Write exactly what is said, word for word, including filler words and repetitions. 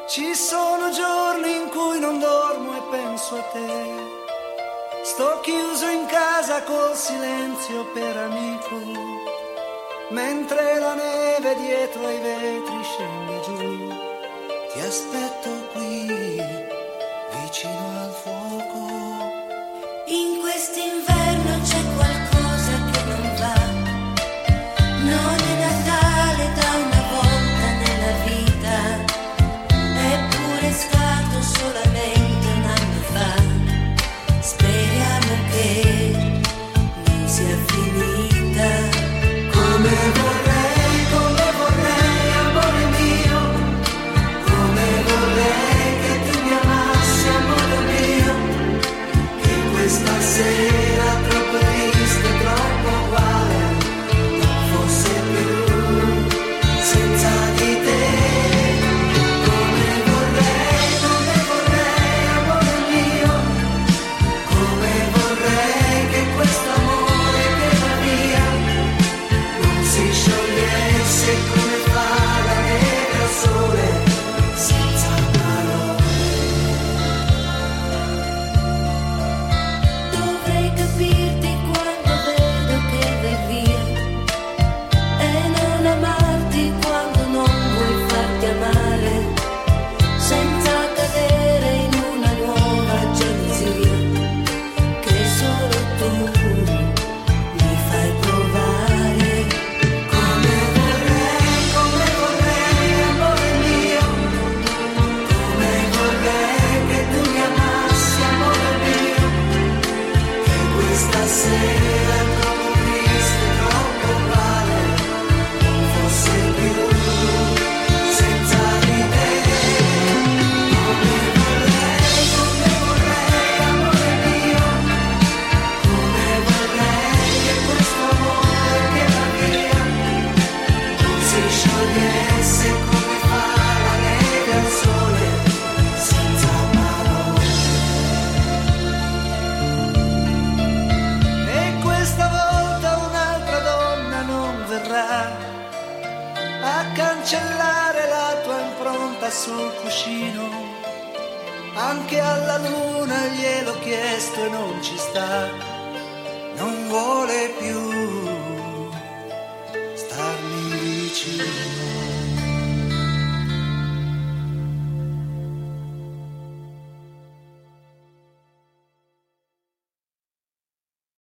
Ci sono giorni in cui non dormo e penso a te. Sto chiuso in casa col silenzio per amico, mentre la neve dietro ai vetri scende giù. Ti aspetto qui, vicino al fuoco. In quest'inverno c'è qualcosa che non va. Non è Natale da una volta nella vita, eppure è stato solamente un anno fa. Speriamo che non sia finita. Come vorrei, come vorrei, amore mio, come vorrei che tu mi amassi, amore mio, che questa sera troppo triste, troppo uguale, non fosse più senza di te. Come vorrei, come vorrei, amore mio, come vorrei che questo amore che va via non si sciogliesse come fa la neve al sole, senza parole. Dovrei capirti quando vedo che vai via e non amarti quando non vuoi farti amare, senza cadere in una nuova gelosia che solo tu mi fai provare. Come vorrei, come vorrei, amore mio, come vorrei che tu mi amassi, amore mio, che questa sera troppo triste, troppo uguale, non fosse più senza di te. Come vorrei, come vorrei, amore mio, come vorrei che questo amore che va via non si sciogliesse come fa la neve al sole, senza parole. E questa volta un'altra donna non verrà a cancellare la tua impronta sul cuscino. Anche alla luna gliel'ho chiesto e non ci sta, non vuole più starmi vicino.